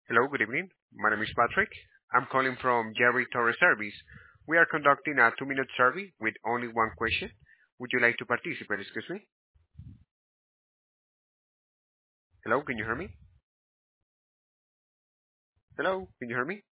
Hello, good evening. My name is Patrick. I'm calling from Jerry Torres Service. We are conducting a 2-minute survey with only one question. Would you like to participate? Excuse me. Hello, can you hear me? Hello, can you hear me?